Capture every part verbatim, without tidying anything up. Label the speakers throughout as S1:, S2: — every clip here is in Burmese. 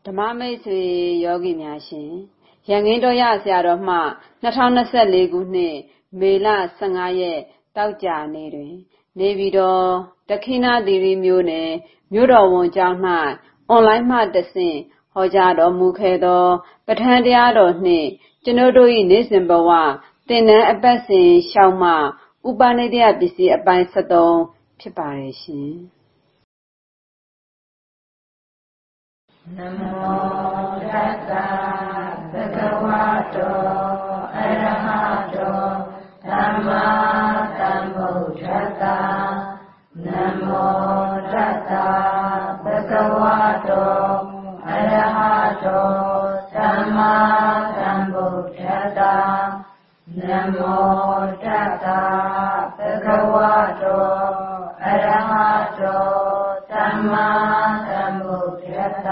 S1: ဓမ္မမိတ်ဆွေယောဂီများရှင်ရန်ကင်းတော်ရဆရာတော်မှ၂၀၂၄ခုနှစ်မေလ၁၅ရက်တောက်ကြနေ့တွင်နေပြည်တော်ဒက္ခိဏသီရိမြို့နယ်မြို့တော်ဝန်ကျောင်း၌အွန်လိုင်းမှတဆင့်ဟောကြားတော်မူခဲ့သောပဋ္ဌာန်းတရားတော်နှင့်ကျွန်ုပ်တို့၏နေ့စဉ်ဘဝသင်တန်းအပတ်စဉ်ရှောက်မှဥပနိဒေယပစ္စည်းအပိုင်း၁၃ဖြစ်ပါရဲ့ရှင်
S2: နမောတတ္တဘဂဝတောအရဟတောသမ္မာသမ္ဗုဒ္ဓတ္တနမောတတ္တဘဂဝတောအရဟတောသမ္မာသမ္ဗုဒ္ဓတ္တနမောတတ္တဘဂဝတောအရဟတောသမ္မာသမ္ဗုဒ္ဓတ္တ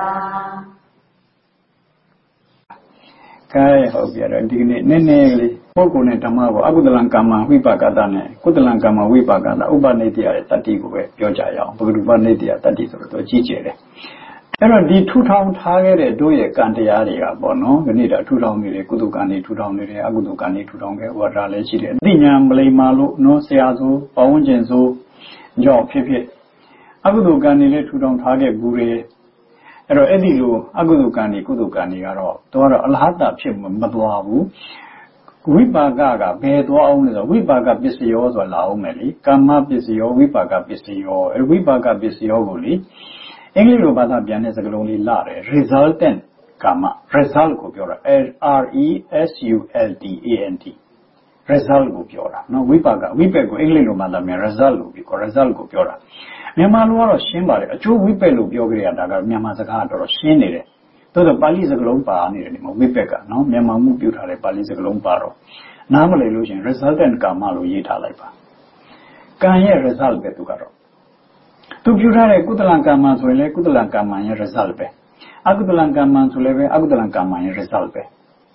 S3: ကဲဟုတ်ပြီတော့ဒီကနေ့နည်းနည်းလေးပုဂ္ဂိုလ်နဲ့ဓမ္မကိုအကုသလံကမ္မဝိပါကတနဲ့ကုသလံကမ္မဝိပါကတဥပနိတ္တရဲ့တတ္တိကိုပဲပြောကြရအောင်ဘဂရုပနိတ္တတတ္တိဆိုတော့ကြီးကျယ်တယ်အဲ့တော့ဒီထူထောင်ထားခဲ့တဲ့တို့ရဲ့ကံတရားတွေကပေါ့နော်ဒီနေ့တော့ထူထောင်နေတယ်ကုသကံတွေထူထောင်နေတယ်အကုသကံတွေထူထောင်ခဲ့ဟောတာလည်းရှိတယ်အသိဉာဏ်မလိမ္မာလို့နော်ဆရာဆိုပဝန်းကျင်ဆိုကြောင့်ဖြစ်ဖြစ်အကုသကံတွေလည်းထူထောင်ထားခဲ့ဘူးလေအဲ့တော့အဲ့ဒီလိုအကုသကံတွေကုသကံတွေကတော့တော့အလဟတဖြစ်မသွားဘူးဝိပါကကဘယ်သွားအောင်လဲဆိုဝိပါကပစ္စယောဆိုတာလာအောင်မယ်လေကာမပစ္စယောဝိပါကပစ္စယောအဲ့ဝိပါကပစ္စယောကိုလေအင်္ဂလိပ်လိုဘာသာပြန်တဲ့စကားလုံးလေးလာတယ် resultant ကာမ result ကိုပြောတာ R E S U L T A N T result ကိုပြောတာနော်ဝိပါကဝိပက်ကိုအင်္ဂလိပ်လိုဘာသာပြန် result လို့ပြော result ကိုပြောတာမြန်မာလိုကတော့ရှင်းပါတယ်အကျိုးဝိပက်လို့ပြောကြရတာကမြန်မာစကားကတော့ရှင်းနေတယ်သို့တော့ပါဠိစကားလုံးပါနေတယ်ဒီမှာဝိပက်ကနော်မြန်မာမှုပြုထားတဲ့ပါဠိစကားလုံးပါတော့နားမလည်လို့ရှင် resultant ကာမလို့ရေးထားလိုက်ပါကံရဲ့ result ပဲသူကတော့သူပြုထားတဲ့ကုသလံကမ္မဆိုရင်လည်းကုသလံကမ္မရဲ့ result ပဲအကုသလံကမ္မဆိုလည်းပဲအကုသလံကမ္မရဲ့ result ပဲ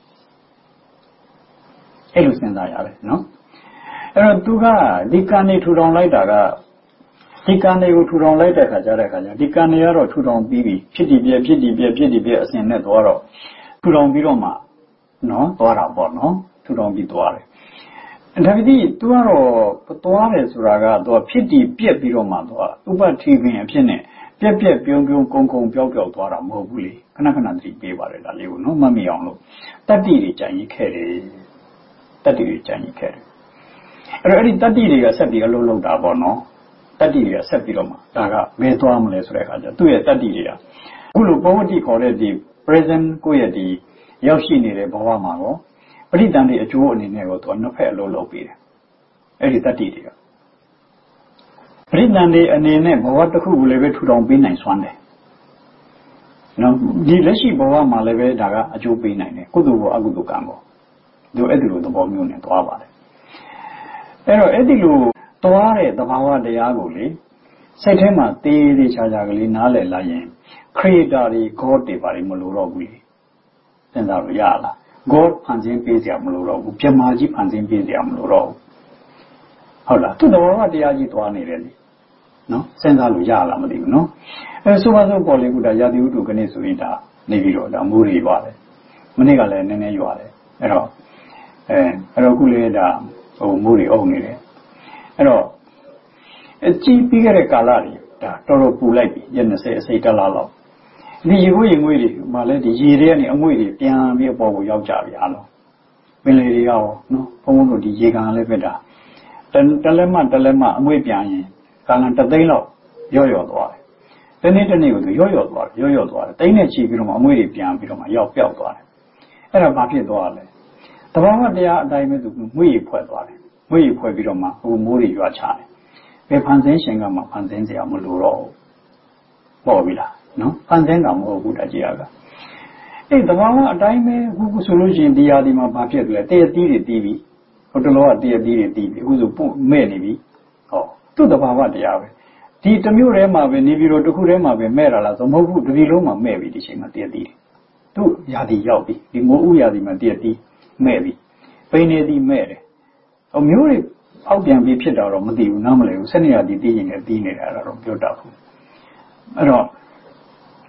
S3: အဲ့လိုစဉ်းစားရတယ်နော်အဲ့တော့သူကဒီကံနေထူထောင်လိုက်တာကဒီကံတွေကိုထူထောင်လိုက်တဲ့ခါကျတဲ့ခါကျဒီကံတွေကတော့ထူထောင်ပြီးပြီဖြစ်တည်ပြဖြစ်တည်ပြဖြစ်တည်ပြအစဉ်နဲ့သွားတော့ထူထောင်ပြီးတော့မှနော်သွားတာပေါ့နော်ထူထောင်ပြီးသွားတယ်ဒါပေမဲ့သူကတော့သွားတယ်ဆိုတာကသူကဖြစ်တည်ပြက်ပြီးတော့မှသူကဥပတိပင်အဖြစ်နဲ့ပြက်ပြက်ပြုံးပြုံးကုန်းကုန်းပျောက်ပျောက်သွားတာမဟုတ်ဘူးလေခဏခဏသတိပေးပါတယ်ဒါလေးကိုနော်မမိအောင်လို့တတ္တိတွေကြံရည်ခဲ့တယ်တတ္တိတွေကြံရည်ခဲ့တယ်အဲ့တော့အဲ့ဒီတတ္တိတွေကဆက်ပြီးအလုံးလုံးတာပေါ့နော်တတ္တိတွေကဆက်ပြီးတော့မှဒါကဘယ်သွားမလဲဆိုတဲ့အခါကျသူ့ရဲ့တတ္တိတွေကအခုလိုပဝတ္တိခေါ်တဲ့ဒီ present ကိုယ့်ရဲ့ဒီရောက်ရှိနေတဲ့ဘဝမှာရောပရိသန္တိအကျိုးအနေနဲ့ကိုသူကနှစ်ဖက်အလုံးလုံးပြီးတယ်အဲ့ဒီတတ္တိတွေကပရိသန္တိအနေနဲ့ဘဝတစ်ခုကိုလည်းပဲထူထောင်ပေးနိုင်စွမ်းတယ်နော်ဒီလက်ရှိဘဝမှာလည်းပဲဒါကအကျိုးပေးနိုင်တယ်ကုသိုလ်ဘောအကုသိုလ်ကံဘောသူအဲ့ဒီလိုသဘောမျိုးနဲ့သွားပါတယ်အဲ့တော့အဲ့ဒီလိုသွားတဲ့သဘာဝတရားကိုလေစိတ်ထဲမှာတေးသေးချာချာကလေးနားလည်လိုက်ရင် creator တွေ god တွေပါမလို့တော့ဘူးလေစဉ်းစားလို့ရလား god ဖန်ဆင်းပေးစရာမလိုတော့ဘူးပြမာကြီးဖန်ဆင်းပေးစရာမလိုတော့ဘူးဟုတ်လားသူ့သဘာဝတရားကြီးသွားနေတယ်လေနော်စဉ်းစားလို့ရလားမသိဘူးနော်အဲဆိုပါစို့ပေါ်လေခုဒါရာသီဥတုကနေဆိုရင်ဒါနေပြီးတော့ဒါမိုးတွေရွာတယ်မနေ့ကလည်းနည်းနည်းရွာတယ်အဲ့တော့အဲအဲ့တော့ခုလေဒါဟိုမိုးတွေအုံနေတယ်အဲ့တော့အကြည့်ပြီးခဲ့တဲ့ကာလတွေဒါတော်တော်ပူလိုက်ပြီရက်၂၀အစိတ်တလားလောက်ဒီရေကိုရေငွေတွေမှလည်းဒီရေတွေကနေအငွေ့တွေပြန်ပြီးအပေါ်ကိုရောက်ကြပြီအားလုံးပင်လေတွေရောနော်ဘုံဘုံတို့ဒီရေကန်လည်းပဲဒါတလက်မတလက်မအငွေ့ပြန်ရင်ကာလန်တသိန်းလောက်ရော့ရော့သွားတယ်တနေ့တနေ့ကိုသူရော့ရော့သွားတယ်ရော့ရော့သွားတယ်တိန်းနဲ့ချီပြီးတော့မှအငွေ့တွေပြန်ပြီးတော့မှရောက်ပြောက်သွားတယ်အဲ့ဒါဘာဖြစ်သွားလဲတဘာဝတရားအတိုင်းပဲသူငွေ့ရဖွဲ့သွားတယ်ငွေ့ရဖွဲ့ပြီးတော့မှဟိုမိုးတွေရွာချတယ်ဘယ်ဖန်ဆင်းရှင်ကမှဖန်ဆင်းစရာမလိုတော့ဘူးပေါ်ပြီလားနော်ဖန်ဆင်းတာမဟုတ်ဘူးတကြီးကအဲ့တဘာဝအတိုင်းပဲခုဆိုလို့ရှိရင်တရားဒီမှာဘာဖြစ်လဲတရတီးတွေတီးပြီဟိုတလောကတရတီးတွေတီးပြီအခုဆိုပုတ်မဲ့နေပြီဟောသူ့တဘာဝတရားပဲဒီတစ်မျိုးတည်းမှာပဲနေပြီးတော့တစ်ခုတည်းမှာပဲမဲ့တာလားဆိုမဟုတ်ဘူးတစ်ပြည်လုံးမှာမဲ့ပြီဒီချိန်မှာတရတီးတယ်သူ့ယာတီရောက်ပြီဒီမိုးဥယာတီမှာတရတီးမဲ့ပြီပိနေတီးမဲ့တယ်ဟိုမျိုးတွေအောက်ပြန်ပြီးဖြစ်တာတော့မသိဘူးနားမလည်ဘူးဆက်နေရတီးတီးရင်လည်းတီးနေတာတော့ပြောတတ်ဘူးအဲ့တော့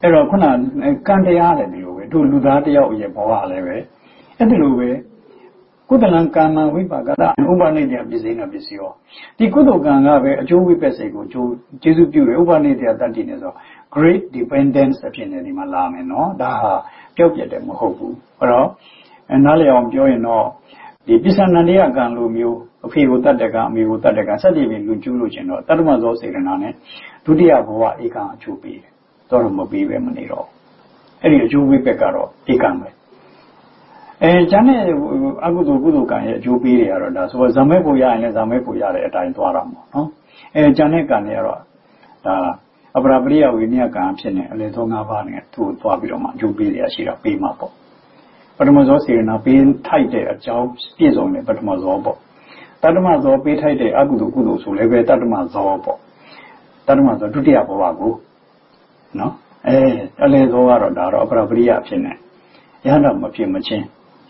S3: အဲ့တော့ခုနကံတရားလည်းဒီလိုပဲတို့လူသားတယောက်ရဲ့ဘဝလည်းပဲအဲ့ဒီလိုပဲကုသလံကာမဝိပါကတဥပနိဒေယပစ္စည်းနာပစ္စည်းရောဒီကုသိုလ်ကံကပဲအကျိုးဝိပဿနာကိုအကျိုးကျေစုပြုတယ်ဥပနိဒေယတတ္တိနဲ့ဆို great dependence အဖြစ်နဲ့ဒီမှာလာမယ်နော်ဒါဟာပျောက်ပြတ်တယ်မဟုတ်ဘူးအဲ့တော့နားလည်အောင်ပြောရင်တော့ဒီပစ္စန္နန္ဒယကံလိုမျိုးအဖေကိုတတ်တဲ့ကအမေကိုတတ်တဲ့ကစသဖြင့်လူကျူးလို့ခြင်းတော့တတ္တမဇောစေရနာနဲ့ဒုတိယဘဝဧကံအကျိုးပေးတယ်တော့မပေးပဲမနေတော့အဲ့ဒီအကျိုးဝိပက်ကတော့ဧကံပဲအဲကျန်တဲ့အကုသိုလ်ကုသိုလ်ကံရဲ့အကျိုးပေးတွေကတော့ဒါဆိုဇာမဲပူရရင်လည်းဇာမဲပူရတဲ့အတိုင်းသွားတာပေါ့နော်အဲကျန်တဲ့ကံတွေကတော့ဒါအပရာပရိယဝိနည်းကံဖြစ်နေအလေသော၅ပါးနဲ့သူ့ကိုသွားပြီးတော့မှအကျိုးပေးရရှိတာပေးမှာပေါ့ပထမဇောစေရနာပေးထိုက်တဲ့အကြောင်းပြည့်စုံတဲ့ပထမဇောပေါ့တတ္တမဇောပေးထိုက်တဲ့အကုသိုလ်ကုသိုလ်ဆိုလည်းပဲတတ္တမဇောပေါ့တတ္တမဇောဒုတိယဘဝကိုနော်အဲအလေသောကတော့ဒါတော့အပရာပရိယဖြစ်နေရဟန္တာမဖြစ်မချင်း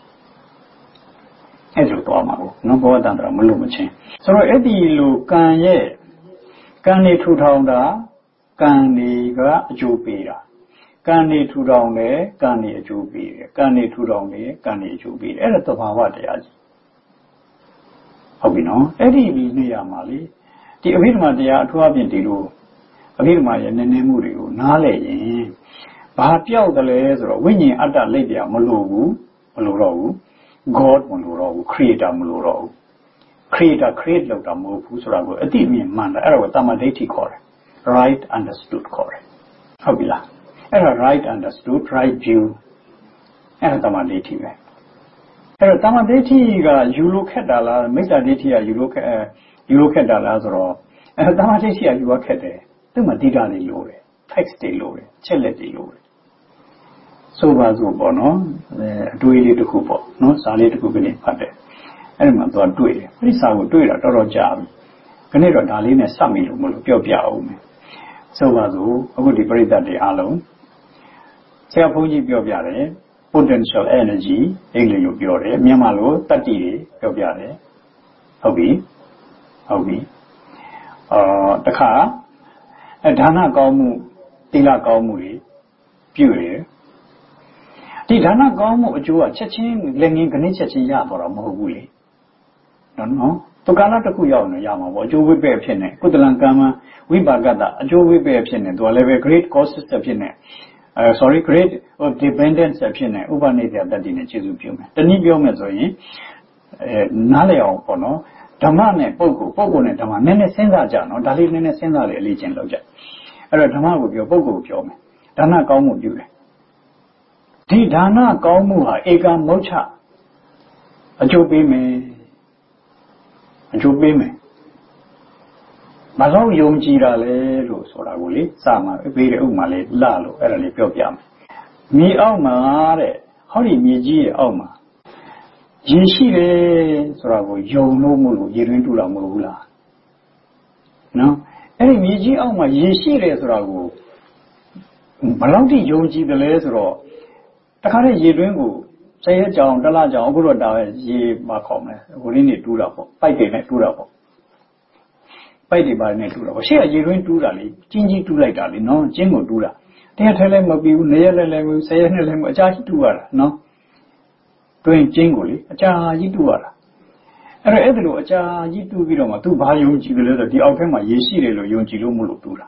S3: အဲ့လိုသွားမှာပေါ့နော်ဘောတန္တရာမလို့မချင်းဆိုတော့အဲ့ဒီလိုကံရဲ့ကံနေထူထောင်တာကံနေကအကျိုးပေးတာကံနေထူထောင်တယ်ကံနေအကျိုးပေးတယ်ကံနေထူထောင်တယ်ကံနေအကျိုးပေးတယ်အဲ့ဒါသဘာဝတရားကြီးဟုတ်ပြီနော်အဲ့ဒီဒီနေရာမှာလေဒီအဘိဓမ္မာတရားအထူးအဖြင့်ဒီလိုအဘိဓမ္မာရဲ့နည်းနည်းမှုတွေကိုနားလည်ရင်ဘာပြောက်တယ်လဲဆိုတော့ဝိညာဉ်အတ္တလက်ပြမလို့ဘူးမလို့တော့ဘူးGod မလို့တော့ဘူး creator မလို့တော့ဘူး creator create လုပ်တာမဟုတ်ဘူးဆိုတာကိုအတိအမြင်မှန်တယ်အဲ့ဒါကိုတမ္မာဒိဋ္ဌိခေါ်တယ် right understood ခေါ်တယ်ဟုတ်ပြီလားအဲ့ဒါ right understood right view အဲ့ဒါတမ္မာဒိဋ္ဌိပဲအဲ့တော့တမ္မာဒိဋ္ဌိကယူလို့ခက်တာလားမိစ္ဆာဒိဋ္ဌိကယူလို့ခက်ယူလို့ခက်တာလားဆိုတော့အဲ့တမ္မာဒိဋ္ဌိကယူရခက်တယ်သူ့မှာတိတာလေးလိုတယ် text တွေလိုတယ်ချက်လက်တွေလိုတယ်ဆိုပါစို့ပေါ့နော်အတွေးလေးတစ်ခုပေါ့နော်စာလေးတစ်ခုကနေဖတ်တယ်အဲ့ဒီမှာသူကတွေ့တယ်အဲ့ဒီစာကိုတွေ့တာတော်တော်ကြာပြီခဏတော့ဒါလေးနဲ့စပ်မိလို့မလို့ပြောပြအောင်မယ်ဆိုပါစို့အခုဒီပရိသတ်တွေအားလုံးဆရာဘုန်းကြီးပြောပြတယ် potential energy အင်္ဂလိပ်လိုပြောတယ်မြန်မာလိုတတ္တိတွေပြောပြတယ်ဟုတ်ပြီဟုတ်ပြီအာတခါအဲဒါနကောင်းမှုသီလကောင်းမှုတွေပြုတယ်ဒီဒါနကောင်းမှုအကျိုးကချက်ချင်းလက်ငင်းခဏချက်ချင်းရတော့တာမဟုတ်ဘူးလေနော်နော်သူကာလတစ်ခုရောက်နေရမှာပေါ့အကျိုးဝိပ္ပယ်ဖြစ်နေကုသလံကမ္မဝိပါကတအကျိုးဝိပ္ပယ်ဖြစ်နေသူကလည်းပဲ great causes ဖြစ်နေအဲ sorry great dependence ဖြစ်နေဥပနိဒေယတတ္တိနဲ့ကျေစုပြုမယ်တနည်းပြောမယ်ဆိုရင်အဲနားလည်အောင်ပေါ့နော်ဓမ္မနဲ့ပုဂ္ဂိုလ်ပုဂ္ဂိုလ်နဲ့ဓမ္မနည်းနည်းစဉ်းစားကြနော်ဒါလေးနည်းနည်းစဉ်းစားလေအလေးချင်းလုပ်ကြအဲ့တော့ဓမ္မကိုပြောပုဂ္ဂိုလ်ကိုပြောမယ်ဒါနကောင်းမှုပြုတယ်ဒီဒါနကောင်းမှုဟာဧကမုတ်ချအကျိုးပေးမယ်အကျိုးပေးမယ်မလောက်ယုံကြည်တာလေလို့ဆိုတာကိုလေစမှာပေးတဲ့ဥပမာလေးလှလို့အဲ့ဒါလေးပြောပြမယ်မြေအောက်မှာတဲ့ဟောဒီမြေကြီးရဲ့အောက်မှာရေရှိတယ်ဆိုတာကိုယုံလို့မလို့ရေတွင်းတူတာမဟုတ်ဘူးလားနော်အဲ့ဒီမြေကြီးအောက်မှာရေရှိတယ်ဆိုတာကိုဘယ်လောက်ထိယုံကြည်တယ်လဲဆိုတော့တခါတည်းရေတွင်းကိုဆယ်ရက်ကြောင်တစ်လကြောင်အခုတော့ဒါပဲရေမခေါ်မယ်ဟိုလေးနေတူးတာပေါ့ပိုက်တွေနဲ့တူးတာပေါ့ပိုက်တွေပါနဲ့တူးတာပေါ့ရှေ့ကရေတွင်းတူးတာလေကျင်းကြီးတူးလိုက်တာလေနော်ကျင်းကိုတူးတာတရားထဲလည်းမပြီးဘူးနေရက်လည်းလည်းမပြီးဆယ်ရက်နဲ့လည်းမအကြာကြီးတူးရတာနော်တွင်းကျင်းကိုလေအကြာကြီးတူးရတာအဲ့တော့အဲ့ဒါလိုအကြာကြီးတူးပြီးတော့မှသူဘာယုံကြည်တယ်လဲဆိုတော့ဒီအောက်ထဲမှာရေရှိတယ်လို့ယုံကြည်လို့မလို့တူးတာ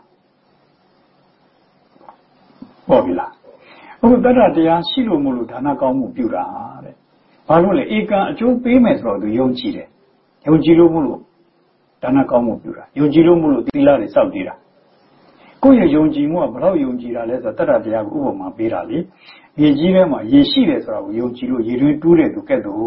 S3: ဟုတ်ပြီလားအခုတတ္တတရားရှိလို့မလို့ဒါနကောင်းမှုပြုတာတဲ့ဘာလို့လဲဧကံအကျိုးပေးမယ်ဆိုတော့သူယုံကြည်တယ်ယုံကြည်လို့မလို့ဒါနကောင်းမှုပြုတာယုံကြည်လို့မလို့သီလတွေစောင့်တည်တာကိုယ့်ရဲ့ယုံကြည်မှုကဘလောက်ယုံကြည်တာလဲဆိုတော့တတ္တတရားကိုဥပမာပေးတာလေမြေကြီးထဲမှာရေရှိတယ်ဆိုတာကိုယုံကြည်လို့ရေတွင်းတူးတယ်သူကဲ့သို့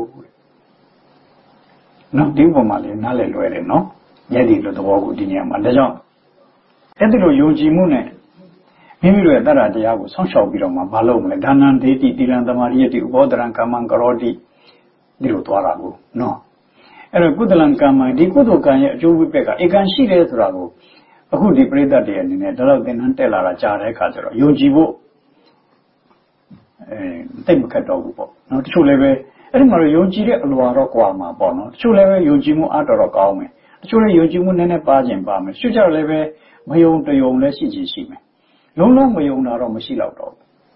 S3: နော်ဒီဥပမာလေးနားလည်လွယ်တယ်နော်ညက်ဒီလိုသဘောကိုဒီညမှာဒါကြောင့်အဲ့ဒီလိုယုံကြည်မှုနဲ့မိမိတို့ရဲ့တတ္တတရားကိုဆောင်းရှောက်ပြီးတော့မှမလုပ်မလဲဒါနံဒေတိတိလံသမာရိယတိဥပောဒရံကမ္မံကရောတိဒီလိုသွားတာကိုနော်အဲ့တော့ကုသလံကမ္မံဒီကုသိုလ်ကံရဲ့အကျိုးဝိပက်ကဧကံရှိတယ်ဆိုတာကိုအခုဒီပရိသတ်တွေအနေနဲ့ဒါတော့သင်္นานတက်လာတာကြားတဲ့အခါကျတော့ယုံကြည်ဖို့အဲတိတ်မခတ်တော့ဘူးပေါ့နော်တချို့လည်းပဲအဲ့ဒီမှာယုံကြည်တဲ့အလွာတော့ကွာမှာပေါ့နော်တချို့လည်းပဲယုံကြည်မှုအတော်တော့ကောင်းမယ်တချို့လည်းယုံကြည်မှုနည်းနည်းပါခြင်းပါမယ်တချို့ကြတော့လည်းပဲမယုံတယုံလည်းရှိချင်ရှိမယ်လုံးလုံးမယုံတာတော့မရှိတော့တော့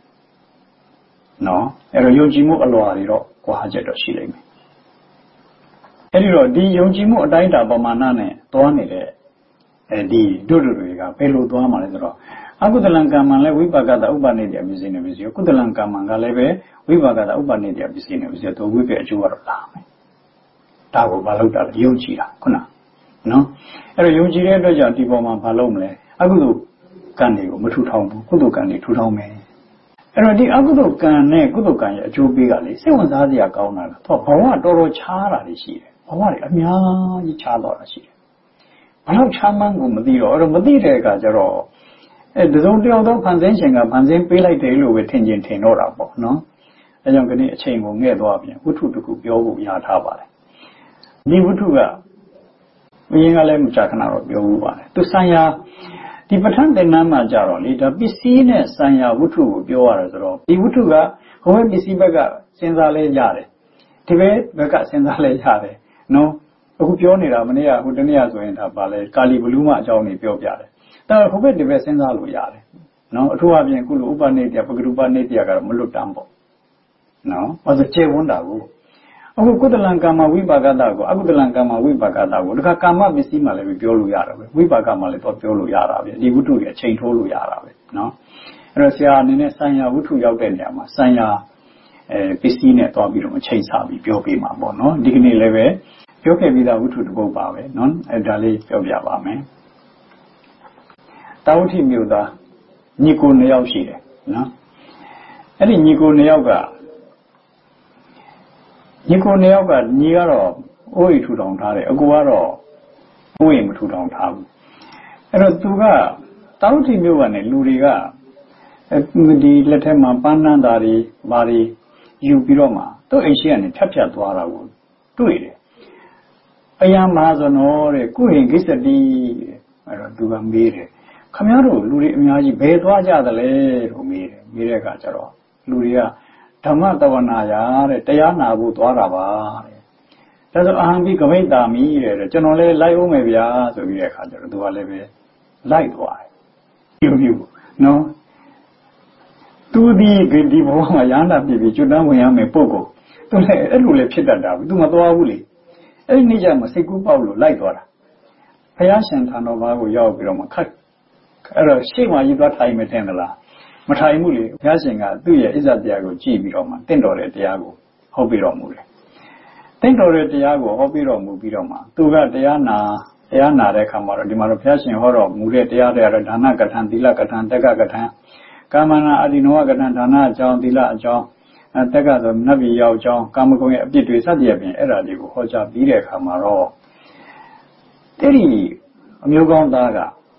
S3: နော်အဲ့တော့ယုံကြည်မှုအလွာတွေတော့ကွာချက်တော့ရှိလိမ့်မယ်အဲ့ဒီတော့ဒီယုံကြည်မှုအတိုင်းအတာပမာဏနဲ့သွားနေတဲ့အဲဒီတို့တို့တွေကဘယ်လိုသွားမှာလဲဆိုတော့အကုသလံကမ္မလည်းဝိပါကတဥပနိတ္တပစ္စည်းနဲ့ပစ္စည်းကုသလံကမ္မကလည်းပဲဝိပါကတဥပနိတ္တပစ္စည်းနဲ့ပစ္စည်းတို့ဝိပေအကျိုးကတော့လာမယ်ဒါကိုမလုပ်တာယုံကြည်တာခုနနော်အဲ့တော့ယုံကြည်တဲ့အတွက်ကြောင့်ဒီပေါ်မှာမလုပ်မလဲအကုသိုလ်ကံတွေကိုမထူထောင်ဘူးကုသိုလ်ကံတွေထူထောင်မယ်အဲ့တော့ဒီအကုသိုလ်ကံနဲ့ကုသိုလ်ကံရဲ့အကျိုးပေးကလေစိတ်ဝင်စားစရာကောင်းတာလားသူကဘဝတော်တော်ခြားတာတွေရှိတယ်ဘဝတွေအများကြီးခြားတော့တာရှိတယ်ဘယ်လောက်ခြားမှန်းကိုမသိတော့အဲ့တော့မသိတဲ့အခါကျတော့အဲတစုံတယောက်သောဖန်ဆင်းရှင်ကဖန်ဆင်းပေးလိုက်တယ်လို့ပဲထင်ကျင်ထင်တော့တာပေါ့နော်အဲကြောင့်ဒီနေ့အချိန်ကိုငဲ့သွားပြန်ဝတ္ထုတခုပြောဖို့ရထားပါတယ်ဒီဝတ္ထုကဘုရင်ကလည်းမကြာခဏတော့ပြောဘူးပါတယ်သူဆိုင်ရာဒီပဋ္ဌာန်းသင်္นานမှာကြတော့လေဒါပစ္စည်းနဲ့ဆိုင်ရာဝတ္ထုကိုပြောရတယ်ဆိုတော့ဒီဝတ္ထုကဟိုဘက်ပစ္စည်းဘက်ကစဉ်းစားလဲရတယ်ဒီဘက်ဘက်ကစဉ်းစားလဲရတယ်နော်အခုပြောနေတာမနေ့ကဟိုတနေ့ကဆိုရင်ဒါပါလဲကာလီဘလူးမအကြောင်းတွေပြောပြတယ်ဒါဟိုဘက်ဒီဘက်စဉ်းစားလို့ရတယ်နော်အထူးအပြင်အခုလိုဥပနိတ္တပဂရုပနိတ္တကတော့မလွတ်တမ်းပေါ့နော်ဘာလို့ကျေဝန်းတာကိုအခုကုသလံကာမဝိပါကတကိုအကုသလံကာမဝိပါကတကိုဒါကကာမပစ္စည်းမှလည်းပြောလို့ရတာပဲဝိပါကမှလည်းတော့ပြောလို့ရတာပဲဒီဝတ္ထုတွေအချိန်ထိုးလို့ရတာပဲနော်အဲ့တော့ဆရာအနေနဲ့ဆိုင်ရာဝတ္ထုရောက်တဲ့နေရာမှာဆိုင်ရာအဲပစ္စည်းနဲ့တွားပြီးတော့ချိန်ဆပြီးပြောပေးမှာပေါ့နော်ဒီကနေ့လည်းပဲပြောခဲ့ပြီးသားဝတ္ထုတစ်ပုဒ်ပါပဲနော်အဲဒါလေးပြောပြပါမယ်တာဝတိမြို့သားညီကိုနှစ်ယောက်ရှိတယ်နော်အဲ့ဒီညီကိုနှစ်ယောက်ကညီကိုနှစ်ယောက်ကညီကတော့အိုးရီထူထောင်ထားတယ်အကူကတော့အိုးရီမထူထောင်ထားဘူးအဲ့တော့သူကတာဝတိမြို့ကနေလူတွေကဒီလက်ထက်မှာပန်းနန်းသားတွေဘာတွေယူပြီးတော့မှသူ့အိမ်ရှိကနေဖြတ်ဖြတ်သွားတာကိုတွေ့တယ်အယံမဟာဇနောတဲ့ကုဟင်ဂိစ္စတိအဲ့တော့သူကမေးတယ်ခမည်းတော်လူတွေအများကြီးဘယ်သွားကြသလဲလို့မေးတယ်မေးတဲ့အခါကျတော့လူတွေကဓမ္မတဝနာယာတဲ့တရားနာဖို့သွားတာပါတဲ့ဒါဆိုအဟံပိကမိတ်တာမိတဲ့ကျွန်တော်လည်းလိုက်အောင်မယ်ဗျာဆိုပြီးတဲ့အခါကျတော့သူကလည်းပဲလိုက်သွားတယ်ပြုံပြုနော်သူဒီဒီဘဝမှာရဟန္တာပြည်ပြီးကျွတ်တန်းဝင်ရမယ်ပုဂ္ဂိုလ်သူလည်းအဲ့လိုလည်းဖြစ်တတ်တာဘူးသူမသွားဘူးလေအဲ့ဒီနေ့ကျမှစိတ်ကူးပေါက်လို့လိုက်သွားတာဘုရားရှင်ထံတော်ဘာကိုရောက်ပြီးတော့မှခတ်အဲ့တော့ရှေ့မှာယူသွားထိုင်မတင်သလားမထိုင်ဘူးလေဘုရားရှင်ကသူ့ရဲ့အစ္ဆတရားကိုကြည့်ပြီးတော့မှတင့်တော်တဲ့တရားကိုဟောပြီးတော်မူတယ်တင့်တော်တဲ့တရားကိုဟောပြီးတော်မူပြီးတော့မှသူကတရားနာတရားနာတဲ့အခါမှာတော့ဒီမှာတော့ဘုရားရှင်ဟောတော်မူတဲ့တရားတွေကတော့ဒါနကထံသီလကထံတက္ကကထံကာမနာအာဒီနောကထံဒါနအကြောင်းသီလအကြောင်းအဲတက္ကဆိုနတ်ပြည်ရောက်အကြောင်းကာမဂုဏ်ရဲ့အပြစ်တွေစသည်အပြင်အဲ့ဒါတွေကိုဟောကြားပြီးတဲ့အခါမှာတော့အဲ့ဒီအမျိုးကောင်းသားက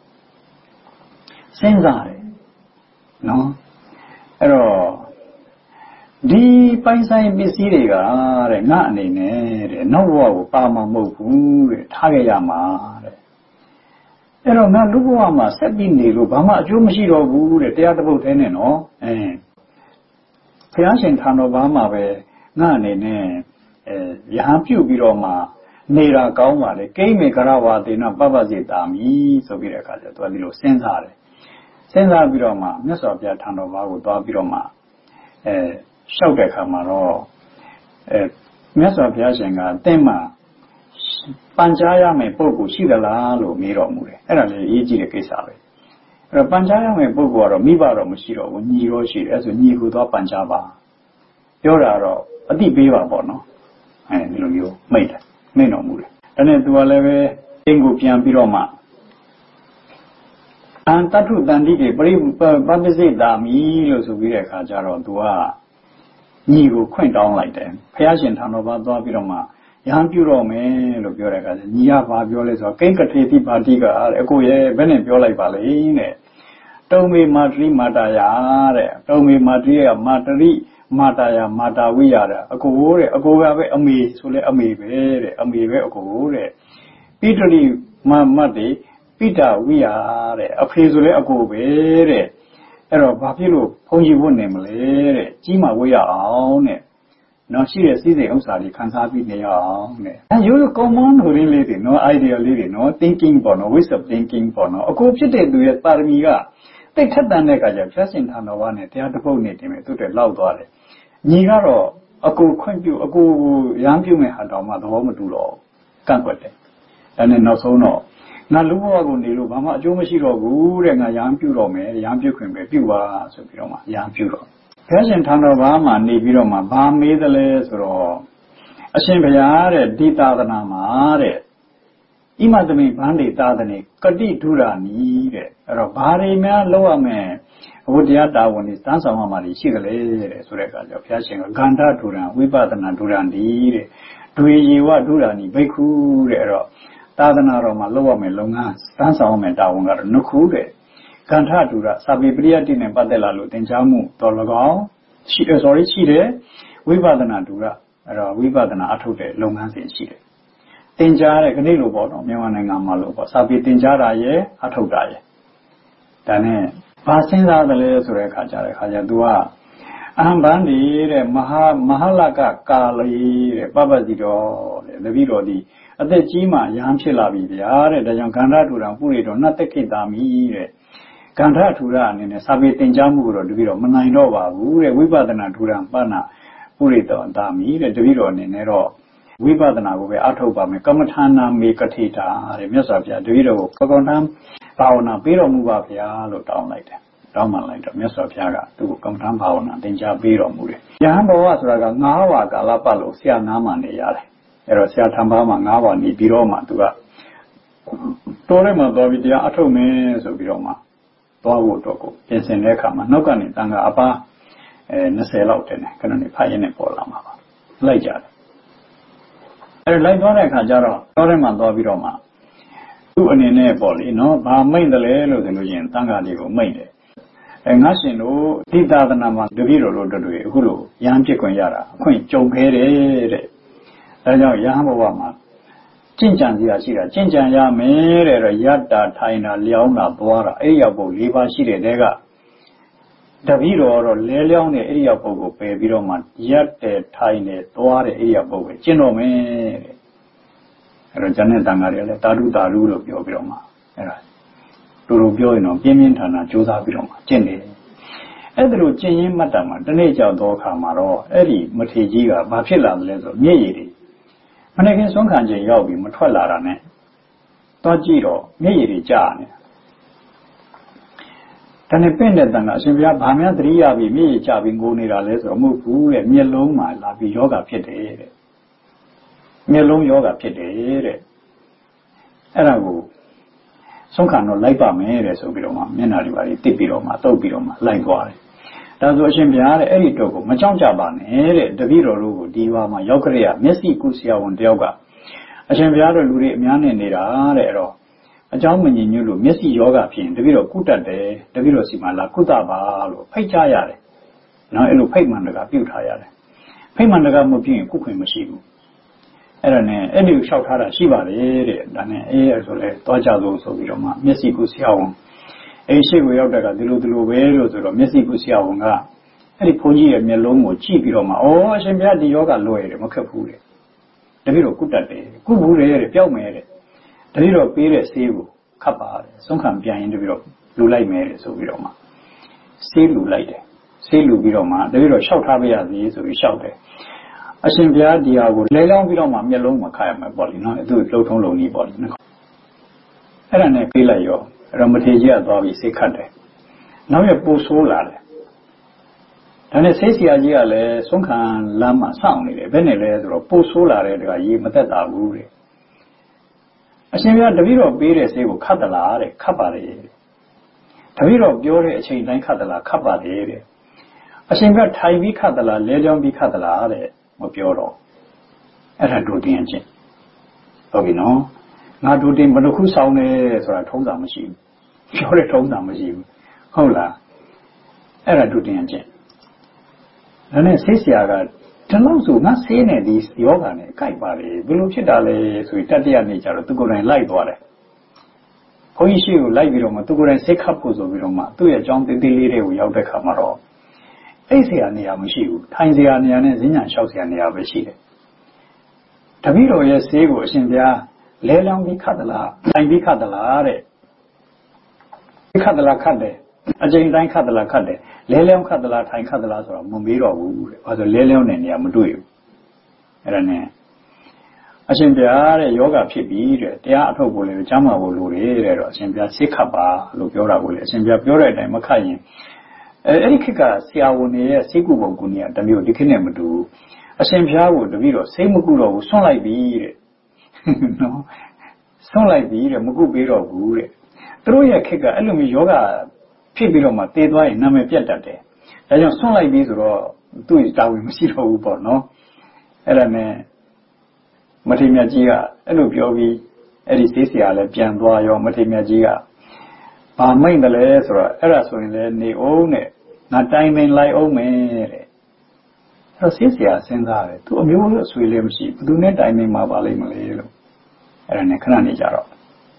S3: စဉ်းစားတယ်နော်အဲ့တော့ဒီပိုင်ဆိုင်ပစ္စည်းတွေကတဲ့ငါအနေနဲ့တဲ့နောက်ဘဝကိုပါမှာမဟုတ်ဘူးတဲ့ထားခဲ့ရမှာတဲ့အဲ့တော့ငါလူဘဝမှာဆက်ပြီးနေလို့ဘာမှအကျိုးမရှိတော့ဘူးတဲ့တရားတစ်ပုဒ်တည်းနဲ့နော်အဲဘုရားရှင်ထံတော်ဘာမှပဲငါအနေနဲ့အဲရဟန်းပြုတ်ပြီးတော့မှနေတာကောင်းပါလေကိမေကရဝါဒေနပပစေတာမိဆိုပြီးတဲ့အခါကျတော့သူကဒီလိုစဉ်းစားတယ်စဉ်းစားပြီးတော့မှမြတ်စွာဘုရားထံတော်ဘာကိုသွားပြီးတော့မှအဲလျှောက်တဲ့အခါမှာတော့အဲမြတ်စွာဘုရားရှင်ကတင်းမှာပန်ကြားရမယ့်ပုဂ္ဂိုလ်ရှိသလားလို့မေးတော်မူတယ်အဲ့ဒါလည်းအရေးကြီးတဲ့ကိစ္စပဲအဲ့တော့ပန်ကြားရမယ့်ပုဂ္ဂိုလ်ကတော့မိဘတော့မရှိတော့ဘူးညီတော့ရှိတယ်အဲ့ဆိုညီကိုသွားပန်ကြားပါပြောတာတော့အတိပေးပါပေါ့နော်အဲဒီလိုမျိုးမိတ်တယ်မိတ်တော်မူတယ်ဒါနဲ့သူကလည်းပဲအင်းကိုပြန်ပြီးတော့မှအန်တထုတန်တိကေပရိပပစိတာမိလို့ဆိုပြီးတဲ့အခါကျတော့သူကညီကိုခွင့်တောင်းလိုက်တယ်ဘုရားရှင်ထံတော်ဘာသွားပြီးတော့မှရဟန်းပြုတော့မယ်လို့ပြောတဲ့အခါကျညီကဘာပြောလဲဆိုတော့ကိန်းကထေတိပါတိကအကိုရဲ့ဘယ်နဲ့ပြောလိုက်ပါလဲတဲ့တုံမေမာတရိမာတာယာတဲ့တုံမေမာတရိကမာတရိမာတာယာမာတာဝိရတဲ့အကိုတဲ့အကိုကပဲအမေဆိုလဲအမေပဲတဲ့အမေပဲအကိုတဲ့ပိတရိမမတ်တွေပိတဝိရတဲ့အဖေဆိုလဲအကိုပဲတဲ့အဲ့တော့ဘာဖြစ်လို့ဘုန်းကြီးဝတ်နေမလဲတဲ့ကြီးမှဝတ်ရအောင်တဲ့နော်ရှိတဲ့စည်းစိမ်ဥစ္စာတွေခံစားပြီးနေရအောင်တဲ့အဲရိုးရိုး common ဟိုရင်းလေးတွေနော် idea လေးတွေနော် thinking ပေါ့နော် ways of thinking ပေါ့နော်အကိုဖြစ်တဲ့သူရဲ့ပါရမီကတိတ်ထက်တန်တဲ့အခါကျဖျက်ရှင်ထာတော်ဘာနဲ့တရားတစ်ပုဒ်နဲ့တင်မယ်သူတွေလောက်သွားတယ်ညီကတော့အကူခွင့်ပြုအကူရမ်းပြုမဲ့ဟာတော်မှသဘောမတူတော့ကန့်ကွက်တယ်ဒါနဲ့နောက်ဆုံးတော့ငါလူဘဝကိုနေလို့ဘာမှအကျိုးမရှိတော့ဘူးတဲ့ငါရမ်းပြုတော့မယ်ရမ်းပြုခွင့်ပဲပြုပါဆိုပြီးတော့မှရမ်းပြုတော့ဖျက်ရှင်ထာတော်ဘာမှနေပြီးတော့မှဘာမေးတယ်လဲဆိုတော့အရှင်ဘုရားတဲ့ဒီသာသနာမှာတဲ့ဣမတမိဗန္ဒေသာသနေကတိဒုရာနီတဲ့အဲ့တော့ဘာတွေများလောက်ရမယ်ဘုရားတာဝန်တွေတန်းဆောင်မှရှိကြလေတဲ့ဆိုတဲ့အခါကျဘုရားရှင်ကဂန္ဓဒုရံဝိပဿနာဒုရံဒီတဲ့ဒွေယေဝဒုရာနီဘိက္ခုတဲ့အဲ့တော့သာသနာတော်မှာလောက်ရမယ်လုပ်ငန်းတန်းဆောင်မယ်တာဝန်ကတော့နှစ်ခုတဲ့ဂန္ဓဒုရစာပေပရိယတ်တိနဲ့ပတ်သက်လာလို့သင်ကြားမှုတော်၎င်းရှိ sorry ရှိတယ်ဝိပဿနာဒုရအဲ့တော့ဝိပဿနာအထုတ်တဲ့လုပ်ငန်းစဉ်ရှိတယ်သင်ကြားတဲ့ခဏလို့ပေါ့နော်မြန်မာနိုင်ငံမှာလို့ပေါ့စာပေသင်ကြားတာရဲ့အထုတ်တာရဲ့ဒါနဲ့ဘာစဉ်းစားတယ်လဲဆိုတဲ့အခါကျတဲ့အခါကျ तू ကအဟံဗန္ဒီတဲ့မဟာမဟာလကကာလီတဲ့ပပတိတော်တဲ့တပည့်တော်ဒီအသက်ကြီးမှရဟန်းဖြစ်လာပြီဗျာတဲ့ဒါကြောင့်ဂန္ဓထူရံပုရိတော်နတ်တခိတာမိတဲ့ဂန္ဓထူရအနေနဲ့စာပေသင်ကြားမှုကိုတော့တပည့်တော်မနိုင်တော့ပါဘူးတဲ့ဝိပဿနာထူရံပဏပုရိတော်တာမိတဲ့တပည့်တော်အနေနဲ့တော့ဝိပဿနာကိုပဲအထောက်ပါမယ်ကမ္မထာနာမေကတိတာတဲ့မြတ်စွာဘုရားတပည့်တော်ကိုကကောဏံဘာဝနာပေးတော်မူပါဗျာလို့တောင်းလိုက်တယ်တောင်းမှလိုက်တော့မြတ်စွာဘုရားကသူ့ကိုကမ္မထာဘာဝနာသင်ကြားပေးတော်မူတယ်ယဟန်ဘဝဆိုတာကငါးဝါကာလပတ်လို့ဆရာနားမှနေရတယ်အဲ့တော့ဆရာထံဘာမှာငါးဝါနေပြီးတော့မှသူကတော်ထဲမှာသွားပြီးတရားအထုတ်မယ်ဆိုပြီးတော့မှသွားဖို့တော့ကိုပြင်ဆင်တဲ့အခါမှာနောက်ကနေတန်ခါအပါအဲနှစ်ဆယ်လောက်တင်တယ်ခဏနေဖတ်ရင်းနဲ့ပေါ်လာမှာပါလိုက်ကြတယ်အဲ့လိုက်သွားတဲ့အခါကျတော့တော်ထဲမှာသွားပြီးတော့မှသူ့အနေနဲ့ပေါ့လေနော်ဘာမိတ်တယ်လဲလို့ဆိုလို့ရင်တန်ခါလေးကိုမိတ်တယ်အဲငါရှင်တို့ဒီသာသနာမှာတပည့်တော်တို့တို့အခုလိုရဟန်းဖြစ်ခွင့်ရတာအခွင့်ကြုံခဲတယ်တဲ့ဒါကြောင့်ရဟန်းဘဝမှာကျင့်ကြံစရာရှိတာကျင့်ကြံရမယ်တဲ့တော့ယတ္တာထိုင်တာလျောင်းတာသွားတာအဲ့ရောက်ဖို့၄ပါးရှိတဲ့တဲကတပည့်တော်တော့လဲလျောင်းတဲ့အဲ့ရောက်ဖို့ကိုပယ်ပြီးတော့မှယတ်တယ်ထိုင်တယ်သွားတဲ့အဲ့ရောက်ဖို့ပဲကျင့်တော့မယ်တဲ့အဲ့တော့ဇန်နဲ့တန်ဃာတွေလည်းတာဓုတာဓုလို့ပြောပြီးတော့မှအဲ့ဒါတူတူပြောရင်တော့ပြင်းပြင်းထန်ထန်ကြိုးစားပြီးတော့မှကျင့်တယ်အဲ့ဒါလိုကျင့်ရင်းမှတ်တာမှာတနေ့ကြောက်တော့အခါမှာတော့အဲ့ဒီမထေကြီးကဘာဖြစ်လာသလဲဆိုမျက်ရည်တွေမနေ့ကစွန့်ခံချိန်ရောက်ပြီးမထွက်လာတာနဲ့တော့ကြည့်တော့မျက်ရည်တွေကျနေတာဒါနဲ့ပင့်တဲ့တန်ကအရှင်ဘုရားဗာများသတိရပြီးမျက်ရည်ကျပြီးငိုနေတာလဲဆိုတော့မဟုတ်ဘူးတဲ့မျက်လုံးမှာလာပြီးယောဂဖြစ်တယ်တဲ့မျက်လုံးယောဂဖြစ်တယ်တဲ့အဲ့ဒါကိုဆုံးခံတော့လိုက်ပါမယ်တဲ့ဆိုပြီးတော့မှမျက်နှာတွေပါတိပြီးတော့မှတုပ်ပြီးတော့မှလိုက်သွားတယ်ဒါဆိုအရှင်ဘုရားတဲ့အဲ့ဒီတော့ကိုမကြောက်ကြပါနဲ့တဲ့တပည့်တော်တို့ကိုဒီဝါမှာရောက်ကြရမျက်စိကုဆရာဝန်တယောက်ကအရှင်ဘုရားတို့လူတွေအများနဲ့နေတာတဲ့အဲ့တော့အเจ้าမငြိမ်ညွတ်လို့မျက်စိယောဂဖြစ်ရင်တပည့်တော်ကုတတ်တယ်တပည့်တော်စီမှာလာကုသပါလို့ဖိတ်ကြရတယ်နော်အဲ့လိုဖိတ်မှန်တကပြုတ်ထားရတယ်ဖိတ်မှန်တကမဖြစ်ရင်ကုခွင့်မရှိဘူးအဲ့ဒါနဲ့အဲ့ဒီလျှောက်ထားတာရှိပါတယ်တဲ့ဒါနဲ့အေးရဆိုလဲသွားကြလို့ဆိုပြီးတော့မှမျက်စိကုဆရာဝန်အဲ့ရှိကိုရောက်တဲ့ကဒီလိုဒီလိုပဲလို့ဆိုတော့မျက်စိကုဆရာဝန်ကအဲ့ဒီဘုန်းကြီးရဲ့မျက်လုံးကိုကြည့်ပြီးတော့မှဩအရှင်ဘုရားဒီယောဂလွယ်တယ်မခက်ဘူးတဲ့တပည့်တော်ကုတတ်တယ်ကုဘူးတယ်တဲ့ပြောက်မယ်တဲ့တပည့်တော်ပေးတဲ့ဆေးကိုခတ်ပါတယ်ဆုံးခံပြန်ရင်တပည့်တော်လူလိုက်မယ်တဲ့ဆိုပြီးတော့မှဆေးလူလိုက်တယ်ဆေးလူပြီးတော့မှတပည့်တော်လျှောက်ထားပေးရစီဆိုပြီးလျှောက်တယ်အရှင်ဘုရားဒီဟာကိုလဲလောင်းပြီးတော့မှမျက်လုံးမှာခါရမှာပေါ့လေနော်သူ့လှုပ်ထုံးလုံးကြီးပေါ့လေနော်အဲ့ဒါနဲ့ပေးလိုက်ရောအဲ့တော့မထေကြီးကသွားပြီးဆေးခတ်တယ်နောက်ရပိုဆိုးလာတယ်ဒါနဲ့ဆေးဆရာကြီးကလည်းဆုံးခံလမ်းမှာစောင့်နေတယ်ဘယ်နဲ့လဲဆိုတော့ပိုဆိုးလာတဲ့တခါရေးမသက်သာဘူးတဲ့အရှင်ဘုရားတပည့်တော်ပေးတဲ့ဆေးကိုခတ်သလားတဲ့ခတ်ပါလေတပည့်တော်ပြောတဲ့အချိန်တိုင်းခတ်သလားခတ်ပါလေတဲ့အရှင်ဘုရားထိုင်ပြီးခတ်သလားလဲကြောင်းပြီးခတ်သလားတဲ့မပြောတော့အဲ့ဒါဒုတင်အချင်းဟုတ်ပြီနော်ငါဒုတင်ဘယ်နှခုဆောင်လဲဆိုတာထုံးတာမရှိဘူးပြောတဲ့ထုံးတာမရှိဘူးဟုတ်လားအဲ့ဒါဒုတင်အချင်းဒါနဲ့ဆေးဆရာကဒီလောက်ဆိုငါဆေးနေဒီယောဂနဲ့ကြိုက်ပါလေဘယ်လိုဖြစ်တာလဲဆိုပြီးတတိယနေ့ကျတော့သူကိုယ်တိုင်လိုက်သွားတယ်ဘုန်းကြီးရှိကိုလိုက်ပြီးတော့မှသူကိုယ်တိုင်ဆေးခတ်ဖို့ဆိုပြီးတော့မှသူ့ရဲ့အကြောင်းသေးသေးလေးတွေကိုရောက်တဲ့ခါမှာတော့အိတ်ဆရာနေရာမရှိဘူးထိုင်ဆရာနေရာနဲ့ဈဉ္ညာလျှောက်ဆရာနေရာပဲရှိတယ်တပည့်တော်ရဲ့ဆေးကိုအရှင်ဘုရားလဲလောင်းပြီးခတ်သလားထိုင်ပြီးခတ်သလားတဲ့ခတ်သလားခတ်တယ်အချိန်တိုင်းခတ်သလားခတ်တယ်လဲလျောင်းခတ်သလားထိုင်ခတ်သလားဆိုတော့မမေးတော့ဘူးတဲ့ဘာလို့လဲလျောင်းတဲ့နေရာမတွေ့ဘူးအဲ့ဒါနဲ့အရှင်ဘုရားတဲ့ယောဂဖြစ်ပြီတဲ့တရားအထုတ်ဖို့လည်းကျမ်းမာဖို့လိုတယ်တဲ့တော့အရှင်ဘုရားစိတ်ခတ်ပါလို့ပြောတာကိုလေအရှင်ဘုရားပြောတဲ့အတိုင်းမခတ်ရင်အဲအဲ့ဒီခေတ်ကဆရာဝန်တွေရဲ့စိတ်ကူပုံကူနေတမျိုးဒီခေတ်နဲ့မတူအရှင်ဘုရားကိုတပည့်တော်စိတ်မကူတော့ဘူးဆွန့်လိုက်ပြီတဲ့နော်ဆွန့်လိုက်ပြီတဲ့မကူပေးတော့ဘူးတဲ့သူတို့ရဲ့ခေတ်ကအဲ့လိုမျိုးယောဂဖြစ်ပြီးတော့မှတည်သွားရင်နာမည်ပြတ်တတ်တယ်ဒါကြောင့်ဆွန့်လိုက်ပြီဆိုတော့သူ့တာဝန်မရှိတော့ဘူးပေါ့နော်အဲ့ဒါနဲ့မထေရမြတ်ကြီးကအဲ့လိုပြောပြီးအဲ့ဒီဆေးဆရာလည်းပြန်သွားရောမထေရမြတ်ကြီးကဘာမိတ်တယ်လဲဆိုတော့အဲ့ဒါဆိုရင်လည်းနေအောင်နဲ့ငါတိုင်ပင်လိုက်အောင်မယ်တဲ့အဲ့တော့ဆေးဆရာစဉ်းစားတယ်သူအမျိုးအဆွေလည်းမရှိဘယ်သူနဲ့တိုင်ပင်မှာပါလိမ့်မလဲလို့အဲ့ဒါနဲ့ခဏနေကြတော့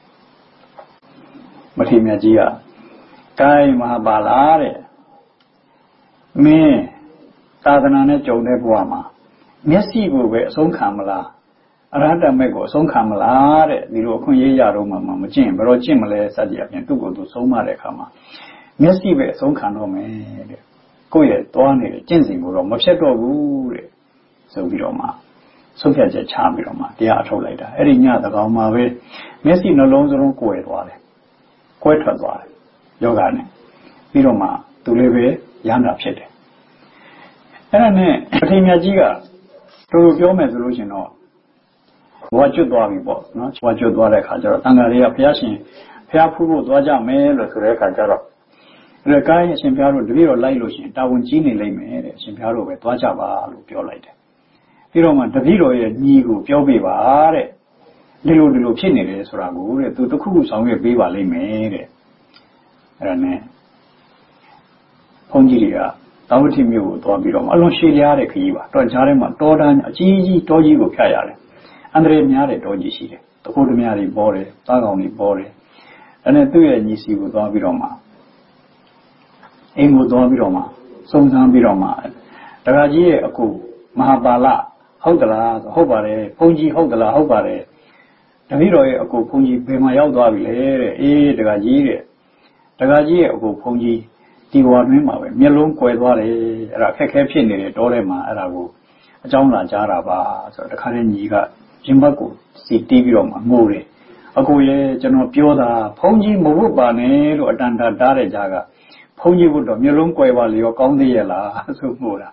S3: မထေရမြတ်ကြီးကကိုင်းမဟာပါလားတဲ့မင်းသာသနာနဲ့ကြုံတဲ့ဘဝမှာမျက်စိကိုပဲအဆုံးခံမလားအရဟတမေကိုအဆုံးခံမလားတဲ့ဒီလိုအခွင့်အရေးရတော့မှမကျင့်ဘယ်တော့ကျင့်မလဲစသည်အပြင်သူ့ကိုယ်သူဆုံးမတဲ့အခါမှာမျက်စိပဲအဆုံးခံတော့မယ်တဲ့ကိုယ့်ရဲ့သွားနေတဲ့ကျင့်စဉ်ကိုတော့မဖြတ်တော့ဘူးတဲ့ဆိုပြီးတော့မှဆုံးဖြတ်ချက်ချပြီးတော့မှတရားအထုတ်လိုက်တာအဲ့ဒီညသကောင်မှာပဲမျက်စိနှလုံးစလုံးကိုယ်သွားတယ်ကွဲထွက်သွားတယ်ယောဂနဲ့ပြီးတော့မှသူလည်းပဲရဟန္တာဖြစ်တယ်အဲ့ဒါနဲ့ပဋိမြတ်ကြီးကတို့ပြောမယ်ဆိုလို့ရှင်တော့ဘဝကျွတ်သွားပြီပေါ့နော်ဘဝကျွတ်သွားတဲ့အခါကျတော့တန်ဃာတွေကဘုရားရှင်ဘုရားဖူးဖို့သွားကြမယ်လို့ဆိုတဲ့အခါကျတော့ဒါကိုင်းအရှင်ဘုရားတို့တပည့်တော်လိုက်လို့ရှင်တာဝန်ကြီးနေလိမ့်မယ်တဲ့အရှင်ဘုရားတို့ပဲသွားကြပါလို့ပြောလိုက်တယ်ပြီးတော့မှတပည့်တော်ရဲ့ညီကိုပြောပြပါတဲ့ဒီလိုဒီလိုဖြစ်နေတယ်ဆိုတာကိုတဲ့သူတစ်ခုခုဆောင်ရွက်ပေးပါလိမ့်မယ်တဲ့အဲ့ဒါနဲ့ဘုန်းကြီးတွေကသာဝတိမြို့ကိုသွားပြီးတော့အလွန်ရှည်လျားတဲ့ခရီးပါတော့ကြားထဲမှာတောတန်းအကြီးကြီးတောကြီးကိုဖြတ်ရတယ်အန္တရာယ်များတဲ့တောကြီးရှိတယ်တခုတည်းများတွေပေါ်တယ်သားကောင်တွေပေါ်တယ်ဒါနဲ့သူ့ရဲ့ညီစီကိုသွားပြီးတော့မှအိမ်ကိုသွားပြီးတော့မှစုံစမ်းပြီးတော့မှတခါကြီးရဲ့အကူမဟာပါလဟုတ်သလားဆိုဟုတ်ပါတယ်ဘုန်းကြီးဟုတ်သလားဟုတ်ပါတယ်တပည့်တော်ရဲ့အကူဘုန်းကြီးဘယ်မှာရောက်သွားပြီလဲတဲ့အေးတခါကြီးတဲ့တခါကြီးရဲ့အကူဘုန်းကြီးဒီဝါတွင်းမှာပဲမျက်လုံးကွယ်သွားတယ်အဲ့ဒါအခက်ခဲဖြစ်နေတယ်တောထဲမှာအဲ့ဒါကိုအကြောင်းလာကြားတာပါဆိုတော့တခါတည်းညီကရင်ဘတ်ကိုစီတီးပြီးတော့မှငိုတယ်အကိုရဲ့ကျွန်တော်ပြောတာဘုန်းကြီးမဟုတ်ပါနဲ့လို့အတန်တာတားတဲ့ကြားကဘုန်းကြီးဘုတော့မျိုးလုံးကွယ်ပါလေရောကောင်းသေးရဲ့လားဆိုငိုတာ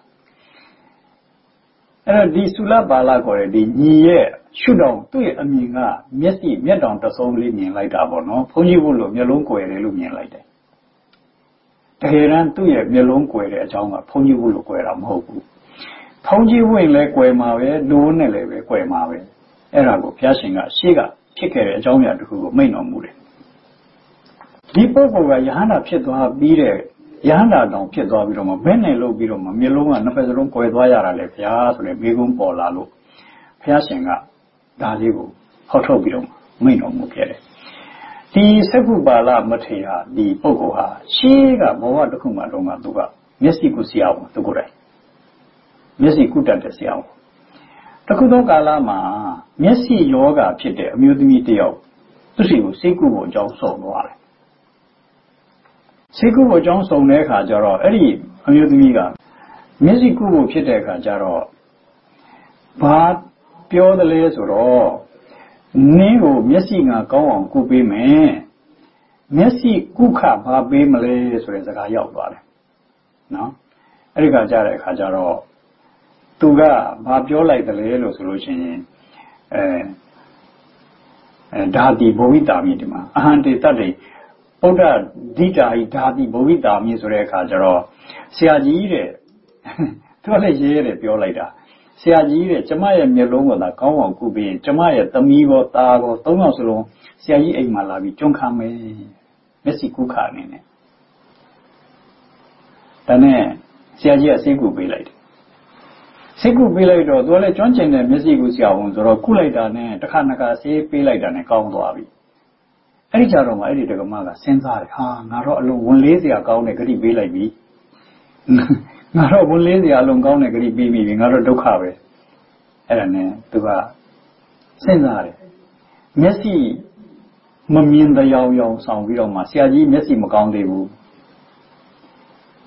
S3: အဲ့တော့ဒီသုလပါဠခေါ်တဲ့ဒီညီရဲ့ရှုတောင်သူ့ရဲ့အမြင်ကမျက်စိမျက်တောင်တစုံလေးမြင်လိုက်တာပေါ့နော်ဘုန်းကြီးဘုလို့မျိုးလုံးကွယ်တယ်လို့မြင်လိုက်တယ်တကယ်တမ်းသူ့ရဲ့မျိုးလုံးကွယ်တဲ့အကြောင်းကဘုန်းကြီးဘုလို့ကွယ်တာမဟုတ်ဘူးဘုန်းကြီးဘုရင်လည်းကွယ်မှာပဲလူနဲ့လည်းပဲကွယ်မှာပဲအဲ့ဒါကိုဘုရားရှင်ကရှေ့ကဖြစ်ခဲ့တဲ့အကြောင်းအရာတစ်ခုကိုမိန့်တော်မူတယ်ဒီပုဂ္ဂိုလ်ကယဟန္တာဖြစ်သွားပြီးတဲ့ယဟန္တာတောင်ဖြစ်သွားပြီးတော့မှဘယ်နဲ့လို့ပြီးတော့မှမျိုးလုံးကနှစ်ဖက်စလုံးကွယ်သွားရတာလေဘုရားဆိုတဲ့မိကုံးပေါ်လာလို့ဘုရားရှင်ကဒါလေးကိုဟောထုတ်ပြီးတော့မိန့်တော်မူခဲ့တယ်ဒီသက္ကုပါဠမထေရဒီပုဂ္ဂိုလ်ဟာရှေးကဘဝတစ်ခုမှတော့ကသူကမျက်စိကိုဆရာဝန်သူကိုယ်တိုင်မျက်စိကုတတ်တဲ့ဆရာဝန်တခုသောကာလမှာမျက်စိယောဂဖြစ်တဲ့အမျိုးသမီးတစ်ယောက်သူစီကိုစိတ်ကူဖို့အကြောင်းဆုံးသွားတယ်စိတ်ကူဖို့အကြောင်းဆုံးတဲ့အခါကျတော့အဲ့ဒီအမျိုးသမီးကမျက်စိကူဖို့ဖြစ်တဲ့အခါကျတော့ဘာပြောတယ်လဲဆိုတော့နင်းကိုမျက်စိငါကောင်းအောင်ကုပေးမယ်မျက်စိကုခဘာပေးမလဲဆိုတဲ့စကားရောက်သွားတယ်နော်အဲ့ဒီကကြားတဲ့အခါကျတော့သူကဘာပြောလိုက်တယ်လဲလို့ဆိုလို့ရှိရင်အဲအဲဓာတိဘဝိတာမိဒီမှာအဟံတေတ္တိဗုဒ္ဓဒိတာဟိဓာတိဘဝိတာမိဆိုတဲ့အခါကျတော့ဆရာကြီးတဲ့သူကလည်းရေးရတယ်ပြောလိုက်တာဆရာကြီးတဲ့ကျမရဲ့မျက်လုံးကသာကောင်းအောင်ကုပေးရင်ကျမရဲ့သမီးရောသားရောသုံးယောက်စလုံးဆရာကြီးအိမ်မှာလာပြီးကျွန်းခံမယ်မျက်စိကုခအနေနဲ့ဒါနဲ့ဆရာကြီးကစိတ်ကူပေးလိုက်တယ်စိတ်ကူပေးလိုက်တော့သူကလည်းကျွမ်းကျင်တဲ့မျက်စိကူဆရာဝန်ဆိုတော့ကုလိုက်တာနဲ့တစ်ခါနှစ်ခါဆေးပေးလိုက်တာနဲ့ကောင်းသွားပြီအဲ့ဒီကြတော့မှအဲ့ဒီဒကမကစဉ်းစားတယ်ဟာငါတော့အလုံးဝန်လေးစရာကောင်းတဲ့ဂတိပေးလိုက်ပြီငါတော့ဝန်လေးစရာအလုံးကောင်းတဲ့ဂတိပေးပြီငါတော့ဒုက္ခပဲအဲ့ဒါနဲ့သူကစဉ်းစားတယ်မျက်စိမမြင်တရားရောင်ဆောင်ပြီးတော့မှဆရာကြီးမျက်စိမကောင်းသေးဘူး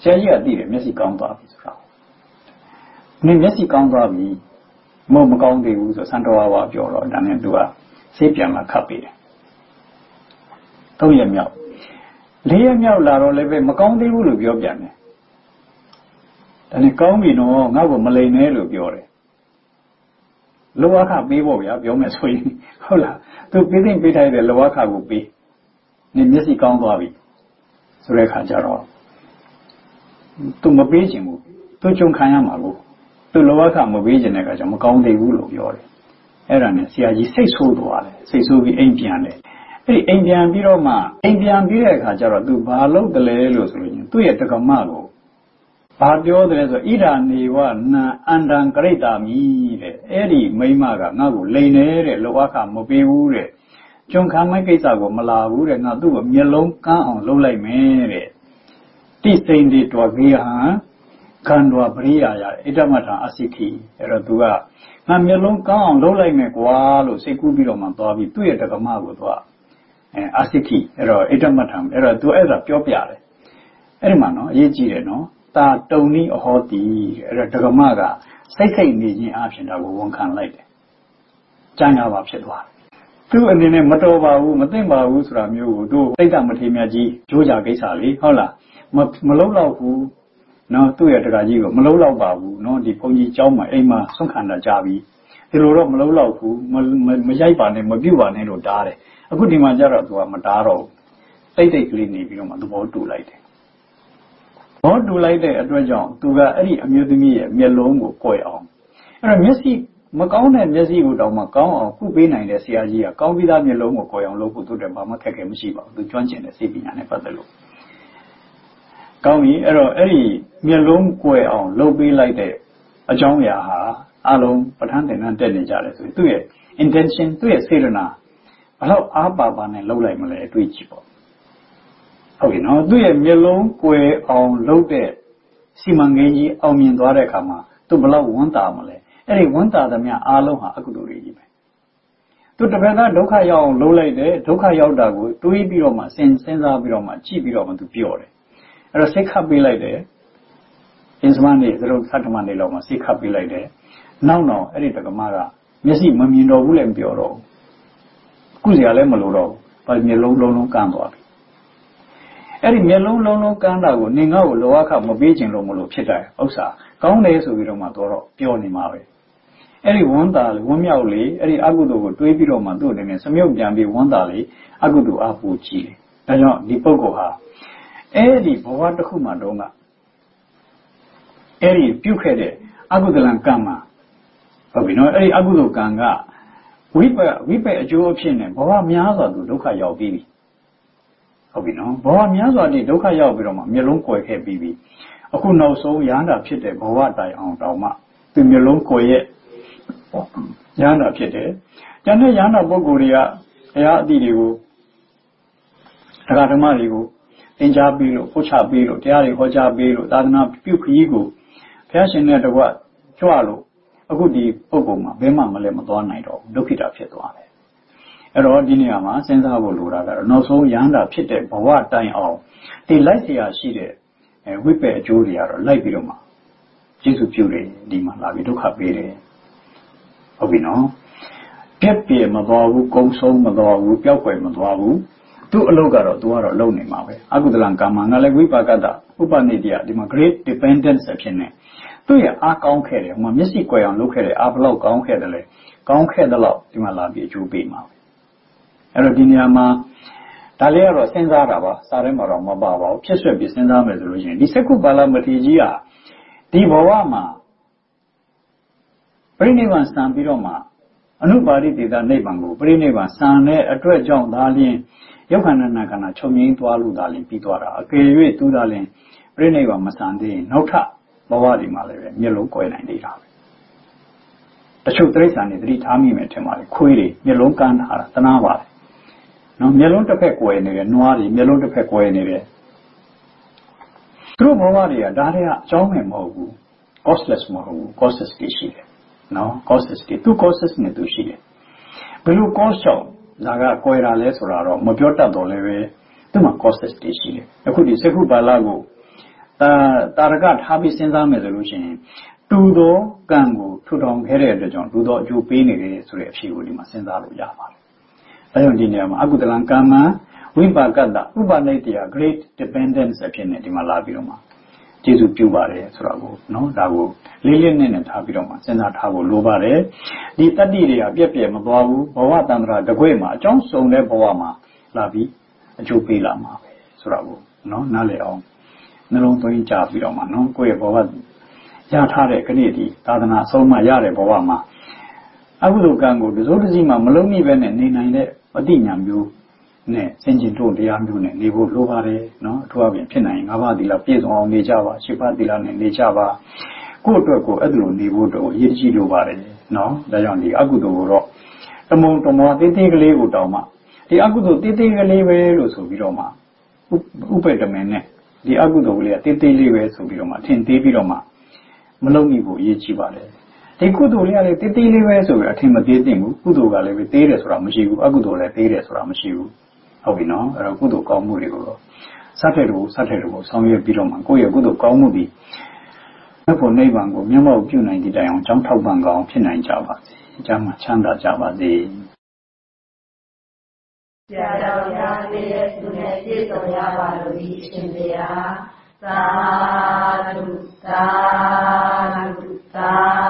S3: ဆရာကြီးကသိတယ်မျက်စိကောင်းသွားပြီဆိုတာနင်မျက်စိကောင်းသွားပြီမဟုတ်မကောင်းသေးဘူးဆိုစံတော်ဝါပြောတော့ဒါနဲ့သူကဆေးပြန်လာခတ်ပေးတယ်သုံးရက်မြောက်လေးရက်မြောက်လာတော့လည်းပဲမကောင်းသေးဘူးလို့ပြောပြန်တယ်ဒါနဲ့ကောင်းပြီနော်ငါ့ကိုမလိမ်နဲ့လို့ပြောတယ်လောကပေးဖို့ဗျာပြောမယ်ဆိုရင်ဟုတ်လားသူပေးသိမ့်ပေးထားတဲ့လောကကိုပေးနေမျက်စိကောင်းသွားပြီဆိုတဲ့ခါကျတော့သူမပေးခြင်းဘူးသူကြုံခံရမှာကိုသူလောကမပေးခြင်းတဲ့ခါကျမကောင်းသေးဘူးလို့ပြောတယ်အဲ့ဒါနဲ့ဆရာကြီးစိတ်ဆိုးသွားတယ်စိတ်ဆိုးပြီးအိမ်ပြန်တယ်အဲ့ဒီအိမ်ပြန်ပြီးတော့မှအိမ်ပြန်ပြီးတဲ့အခါကျတော့သူဘာလုပ်တယ်လဲလို့ဆိုရင်သူ့ရဲ့တက္ကမကိုဘာပြောတယ်ဆိုဣဒာနေဝနာအန္တံကရိတာမိတဲ့အဲ့ဒီမိမကငါ့ကိုလိန်နေတဲ့လောကမပေးဘူးတဲ့ကြုံခံမဲ့ကိစ္စကိုမလာဘူးတဲ့ငါသူ့ကိုမျက်လုံးကန်းအောင်လုပ်လိုက်မယ်တဲ့တိစိန်တွေတော်ကြီးဟန်ခန္ဓာပရိယာရဣဒမထအစိခိအဲ့တော့သူကငါမျက်လုံးကန်းအောင်လုပ်လိုက်မယ်ကွာလို့စိတ်ကူးပြီးတော့မှသွားပြီးသူ့ရဲ့တက္ကမကိုသူကအဲအစိခိအဲ့တော့ဣဒမထအဲ့တော့သူအဲ့ဒါပြောပြတယ်အဲ့ဒီမှာနော်အရေးကြီးတယ်နော်တာတုံနီအဟောတိအဲ့တော့တက္ကမကစိတ်စိတ်နေခြင်းအပြင်ဒါကိုဝန်ခံလိုက်တယ်ကြံ့ရပါဖြစ်သွားတယ်သူ့အနေနဲ့မတော်ပါဘူးမသိမ့်ပါဘူးဆိုတာမျိုးကိုတို့စိတ်ဓာတ်မထေမြတ်ကြီးကြိုးကြကိစ္စလေဟုတ်လားမမလုံးတော့ဘူးနော်သူ့ရဲ့တရားကြီးကိုမလုံးတော့ပါဘူးနော်ဒီဘုန်းကြီးเจ้าမှာအိမ်မှာဆွန့်ခံတာကြပြီဒီလိုတော့မလုံးတော့ဘူးမမရိုက်ပါနဲ့မပြုတ်ပါနဲ့လို့တားတယ်အခုဒီမှာကျတော့သူကမတားတော့ဘူးတိတ်တိတ်ကလေးနေပြီးတော့မှသဘောတူလိုက်တယ်ဘောတူလိုက်တဲ့အတွက်ကြောင့်သူကအဲ့ဒီအမျိုးသမီးရဲ့မျက်လုံးကိုကွယ်အောင်အဲ့တော့မျက်စိမကောင်းတဲ့မျက်စိကိုတောင်မှကောင်းအောင်ကုပေးနိုင်တဲ့ဆရာကြီးကကောင်းပြီးသားမျက်လုံးကိုကွယ်အောင်လုပ်ဖို့သူတည်းဘာမှခက်ခဲမရှိပါဘူးသူကျွမ်းကျင်တဲ့စိတ်ပညာနဲ့ပတ်သက်လို့ကောင်းပြီအဲ့တော့အဲ့ဒီမျက်လုံးကွယ်အောင်လုပ်ပေးလိုက်တဲ့အကြောင်းအရာဟာအလုံးပဋ္ဌာန်းသင်္ကန်းတက်နေကြတယ်ဆိုရင်သူ့ရဲ့ intention သူ့ရဲ့စေတနာဘယ်တော့အားပါပါနဲ့လုပ်လိုက်မလဲအတွေ့အကြည့်ပေါ့ဟုတ်ပြီနော်သူ့ရဲ့မျက်လုံးကွယ်အောင်လုပ်တဲ့စီမံကိန်းကြီးအောင်မြင်သွားတဲ့အခါမှာသူဘယ်လောက်ဝန်တာမလဲအဲ့ဒီဝန်တာသမျှအားလုံးဟာအကုသိုလ်တွေကြီးပဲသူတစ်ဖက်ကဒုက္ခရောက်အောင်လုပ်လိုက်တယ်ဒုက္ခရောက်တာကိုတွေးပြီးတော့မှစဉ်းစဉ်းစားပြီးတော့မှကြည့်ပြီးတော့မှသူပြောတယ်အဲ့တော့စိတ်ခတ်ပေးလိုက်တယ်အင်းစမနေသတို့သတ္တမနေလောက်မှစိတ်ခတ်ပေးလိုက်တယ်နောက်တော့အဲ့ဒီတက္ကမကမျက်စိမမြင်တော့ဘူးလည်းမပြောတော့ဘူးကုစရာလည်းမလိုတော့ဘူးဘာမျက်လုံးလုံးလုံးကန်းသွားပြီအဲ့ဒီမျက်လုံးလုံးလုံးကန်းတာကိုနေငါ့ကိုလောကမပေးခြင်းလို့မလို့ဖြစ်တယ်ဥစ္စာကောင်းတယ်ဆိုပြီးတော့မှတော့ပြောနေမှာပဲအဲ့ဒီဝန်တာလေဝမ်းမြောက်လေအဲ့ဒီအကုသိုလ်ကိုတွေးပြီးတော့မှသူ့အနေနဲ့စမြုပ်ပြန်ပြီးဝန်တာလေအကုသိုလ်အပူကြည့်တယ်ဒါကြောင့်ဒီပုဂ္ဂိုလ်ဟာအဲ့ဒီဘဝတစ်ခုမှတော့ကအဲ့ဒီပြုတ်ခဲ့တဲ့အကုသလကံမှာဟုတ်ပြီနော်အဲ့ဒီအကုသိုလ်ကံကဝိပဝိပအကျိုးအဖြစ်နဲ့ဘဝများစွာသူဒုက္ခရောက်ပြီးပြီဟုတ်ပြီနော်ဘဝများစွာဒီဒုက္ခရောက်ပြီးတော့မှမျက်လုံးကွယ်ခဲ့ပြီးပြီအခုနောက်ဆုံးရဟန္တာဖြစ်တဲ့ဘဝတိုင်အောင်တောင်မှသူမျက်လုံးကွယ်ရဲ့ရဟန္တာဖြစ်တယ်ကျန်တဲ့ရဟန္တာပုဂ္ဂိုလ်တွေကဘုရားအတိတွေကိုတရားဓမ္မတွေကိုသင်ကြားပေးလို့ပို့ချပေးလို့တရားတွေဟောကြားပေးလို့သာသနာပြုခရီးကိုဘုရားရှင်နဲ့တကွကြွလို့အခုဒီပုဂ္ဂိုလ်မှာဘယ်မှမလဲမသွားနိုင်တော့ဘူးဒုက္ခိတဖြစ်သွားတယ်အဲ့တော့ဒီနေရာမှာစဉ်းစားဖို့လိုတာကတော့နောက်ဆုံးရဟန္တာဖြစ်တဲ့ဘဝတိုင်အောင်ဒီလိုက်เสียရှိတဲ့ဝိပ္ပယ်အကျိုးတွေကတော့လိုက်ပြီးတော့မှကျေးဇူးပြုတယ်ဒီမှာလာပြီးဒုက္ခပေးတယ်ဟုတ်ပြီနော်ပြက်ပြဲမသွားဘူးကုံဆုံးမသွားဘူးပျောက်ကွယ်မသွားဘူးသူ့အလုပ်ကတော့သူကတော့လုံနေမှာပဲအကုသလကမ္မငါလည်းဝိပါကတ္တဥပနိတ္တယဒီမှာ great dependence အဖြစ်နဲ့သူ့ရဲ့အားကောင်းခဲ့တယ်ဟိုမှာမျက်စိကွယ်အောင်လုပ်ခဲ့တယ်အားဘလောက်ကောင်းခဲ့တယ်လဲကောင်းခဲ့တဲ့လောက်ဒီမှာလာပြီးအကျိုးပေးမှာပဲအဲ့တော့ဒီနေရာမှာဒါလေးကတော့စဉ်းစားတာပါစာထဲမှာတော့မပါပါဘူးဖြစ်ဆွက်ပြီးစဉ်းစားမယ်ဆိုလို့ရှိရင်ဒီစက္ခုပါဠမထေရကြီးဟာဒီဘဝမှာပြိဋိဘံစံပြီးတော့မှအနုပါရိတေသနိဗ္ဗာန်ကိုပြိဋိဘံစံတဲ့အတွက်ကြောင့်ဒါလျှင်ယုတ်ခန္ဓာနာခန္ဓာချုပ်ငြိမ်းသွားလို့ဒါလျှင်ပြီးသွားတာအကယ်၍သူဒါလျှင်ပြိဋိဘံမစံသေးရင်နောက်ထပ်ဘဝဒီမှာလည်းပဲမျက်လုံးကွယ်နိုင်သေးတာပဲတချို့တိရစ္ဆာန်တွေသတိထားမိမယ်ထင်ပါလေခွေးတွေမျက်လုံးကန်းထားတာတနာပါလေနော်မျက်လုံးတစ်ဖက်ကွယ်နေတယ်နွားတွေမျက်လုံးတစ်ဖက်ကွယ်နေတယ်သူတို့ဘဝတွေကဒါတွေကအကြောင်းမဲ့မဟုတ်ဘူး causeless မဟုတ်ဘူး causes တွေရှိတယ်နော် causes တွေသူ causes နဲ့သူရှိတယ်ဘယ်လို cause ကြောင့်ဒါကကွယ်တာလဲဆိုတာတော့မပြောတတ်တော့လည်းပဲသူ့မှာ causes တွေရှိတယ်အခုဒီစက္ခုပါဠကိုတတာရကထားပြီးစဉ်းစားမယ်ဆိုလို့ရှိရင်တူသောကံကိုထူထောင်ခဲ့တဲ့အတွက်ကြောင့်တူသောအကျိုးပေးနေတယ်ဆိုတဲ့အဖြစ်ကိုဒီမှာစဉ်းစားလို့ရပါတယ်။ဒါကြောင့်ဒီနေရာမှာအကုသလံကာမဝိပါကတ္တဥပနိတ္တယ great dependence အဖြစ်နဲ့ဒီမှာလာပြီးတော့မှကျေစုပြုပါတယ်ဆိုတာကိုနော်ဒါကိုလေးလေးနက်နက်ထားပြီးတော့မှစဉ်းစားထားဖို့လိုပါတယ်။ဒီတတ္တိတွေကပြက်ပြက်မသွားဘူးဘဝတန္တရာတကွေ့မှာအကြောင်းစုံတဲ့ဘဝမှာလာပြီးအကျိုးပေးလာမှာပဲဆိုတာကိုနော်နားလည်အောင်နှလုံးသွင်းကြပြီးတော့မှနော်ကိုယ့်ရဲ့ဘဝရထားတဲ့ခဏဒီသာသနာအဆုံးမှရတဲ့ဘဝမှာအကုသိုလ်ကံကိုဒဇိုးတစည်းမှမလုံးမိပဲနဲ့နေနိုင်တဲ့အတိညာမျိုးနဲ့စင်ကျင်တို့တရားမျိုးနဲ့နေဖို့လိုပါတယ်နော်အထူးအပြင်ဖြစ်နိုင်ငါးပါးသီလပြည့်စုံအောင်နေကြပါရှစ်ပါးသီလနဲ့နေကြပါကိုယ့်အတွက်ကိုအဲ့လိုနေဖို့တော့အရေးကြီးလိုပါတယ်နော်ဒါကြောင့်ဒီအကုသိုလ်ကိုတော့တမုံတမောသေးသေးကလေးကိုတောင်းမှဒီအကုသိုလ်သေးသေးကလေးပဲလို့ဆိုပြီးတော့မှဥပ္ပတမင်နဲ့ဒီအကုသိုလ်ကလေးကသေးသေးလေးပဲဆိုပြီးတော့မှထင်သေးပြီးတော့မှမလုံးမိဖို့အရေးကြီးပါတယ်ဒီကုသိုလ်လေးကလည်းသေးသေးလေးပဲဆိုပြီးအထင်မသေးသင့်ဘူးကုသိုလ်ကလည်းပဲသေးတယ်ဆိုတာမရှိဘူးအကုသိုလ်လည်းသေးတယ်ဆိုတာမရှိဘူးဟုတ်ပြီနော်အဲ့တော့ကုသိုလ်ကောင်းမှုတွေကိုတော့စတဲ့တူစတဲ့တူကိုဆောင်ရွက်ပြီးတော့မှကိုယ့်ရဲ့ကုသိုလ်ကောင်းမှုဒီမြတ်ဖို့နိဗ္ဗာန်ကိုမျက်မှောက်ပြုနိုင်တဲ့တိုင်အောင်ကြောင်းထောက်ပံ့ကောင်းဖြစ်နိုင်ကြပါစေအကျမ်းမှာချမ်းသာကြပါစေ
S2: ဆရာတော်ရာရဲ့သူနဲ့ပြည့်စုံရပါလို့ဒီအရှင်ဘုရားသာဓုသာဓုသာ